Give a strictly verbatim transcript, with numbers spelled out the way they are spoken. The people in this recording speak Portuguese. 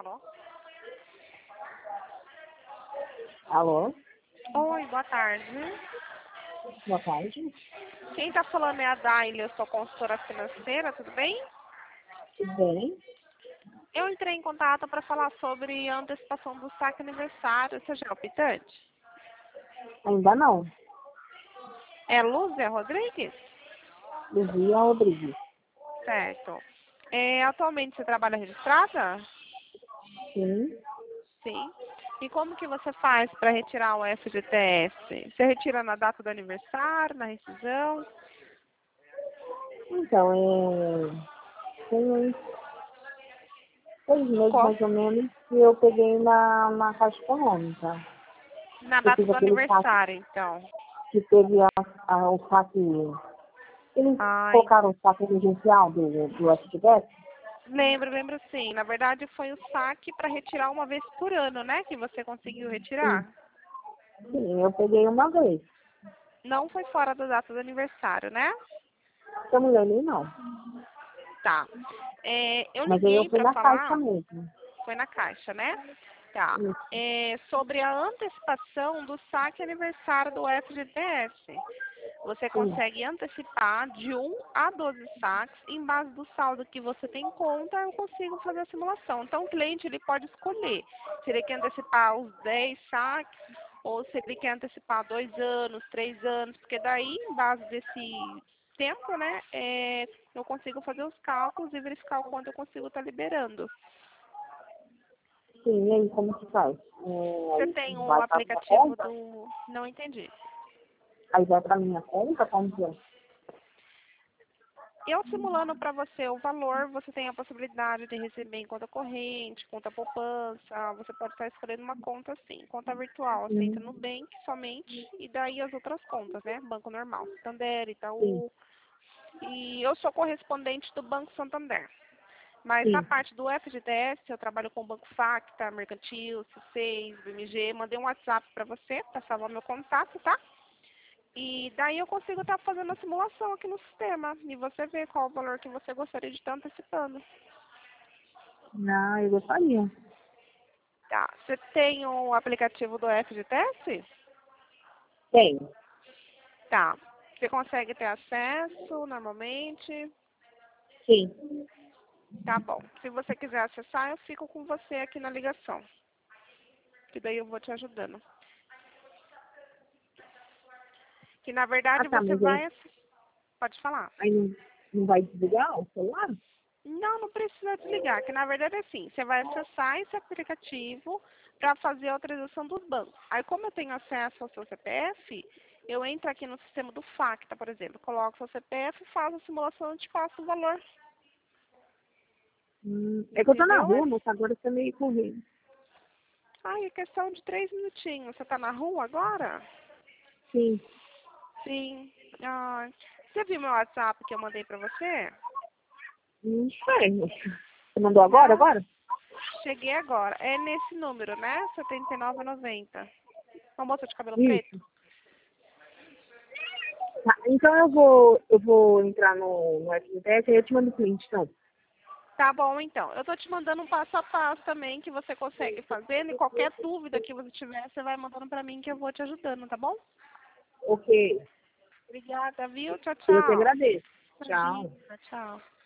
Alô? Alô? Oi, boa tarde. Boa tarde. Quem está falando é a Daile, eu sou consultora financeira, tudo bem? Tudo bem? Eu entrei em contato para falar sobre a antecipação do saque aniversário. Você já é optante? Ainda não. É Lúzia Rodrigues? Luzia Rodrigues. Certo. É, atualmente você trabalha registrada? Sim. Sim. E como que você faz para retirar o F G T S? Você retira na data do aniversário, na rescisão? Então, é... tem uns seis meses Qual? mais ou menos que eu peguei na, na Caixa Econômica. Na Eu data fiz do aquele saque aniversário, então. que teve a, a, o saque. Eles Ai, colocaram o saque emergencial do, do F G T S? lembro, lembro sim. Na verdade, foi o saque para retirar uma vez por ano, né? Que você conseguiu Sim. retirar. Sim, eu peguei uma vez. Não foi fora da data do aniversário, né? Se eu não lembro, não. Tá. É, eu Mas aí eu liguei fui para na Caixa falar, mesmo. foi na caixa, né? Tá. Isso. É, sobre a antecipação do saque aniversário do F G T S. Você Sim. consegue antecipar de um a doze saques. Em base do saldo que você tem em conta, eu consigo fazer a simulação. Então, o cliente ele pode escolher se ele quer antecipar os dez saques ou se ele quer antecipar dois anos, três anos, porque daí, em base desse tempo, né, é, eu consigo fazer os cálculos e verificar o quanto eu consigo estar liberando. Sim, e aí como que faz? É, Você aí tem o vai pra minha aplicativo conta? do... Não entendi. Aí vai pra minha conta, como que é? Eu simulando para você o valor, você tem a possibilidade de receber em conta corrente, conta poupança, você pode estar escolhendo uma conta assim, conta virtual, aceita Sim, Nubank somente, e daí as outras contas, né? Banco normal, Santander, sim, Itaú, e eu sou correspondente do Banco Santander. Mas na sim. parte do F G T S, eu trabalho com o Banco Facta, Mercantil, C seis, B M G, mandei um WhatsApp para você, para salvar meu contato, tá? E daí eu consigo estar fazendo a simulação aqui no sistema. E você vê qual o valor que você gostaria de estar antecipando. Ah, eu gostaria. Tá. Você tem o aplicativo do F G T S? Tem. Tá. Você consegue ter acesso normalmente? Sim. Tá bom. Se você quiser acessar, eu fico com você aqui na ligação. Que daí eu vou te ajudando. Que na Ah, verdade tá, você mas aí, vai... Pode falar. aí não, não vai desligar o celular? Não, não precisa desligar, que na verdade é assim, você vai acessar esse aplicativo para fazer a autorização dos bancos. Aí como eu tenho acesso ao seu C P F, eu entro aqui no sistema do Facta, por exemplo, coloco seu C P F, faço a simulação e te passo o valor. Hum, é que eu tô na Entendeu? É, rua, mas agora eu tô meio correndo. ai, é questão de três minutinhos. Você está na rua agora? Sim. Sim. Ah, você viu meu WhatsApp que eu mandei para você? Não sei. Você mandou agora, Não, agora? cheguei agora. É nesse número, né? setenta e nove e noventa. Uma moça de cabelo preto? Isso. Tá, então eu vou, eu vou entrar no, no F G T S e eu te mando o print, então. Tá bom, então. Eu tô te mandando um passo a passo também que você consegue fazendo e qualquer dúvida que você tiver, você vai mandando pra mim que eu vou te ajudando, tá bom? Ok. Obrigada, viu? Tchau, Eu que tchau. agradeço. Tchau. Imagina, tchau.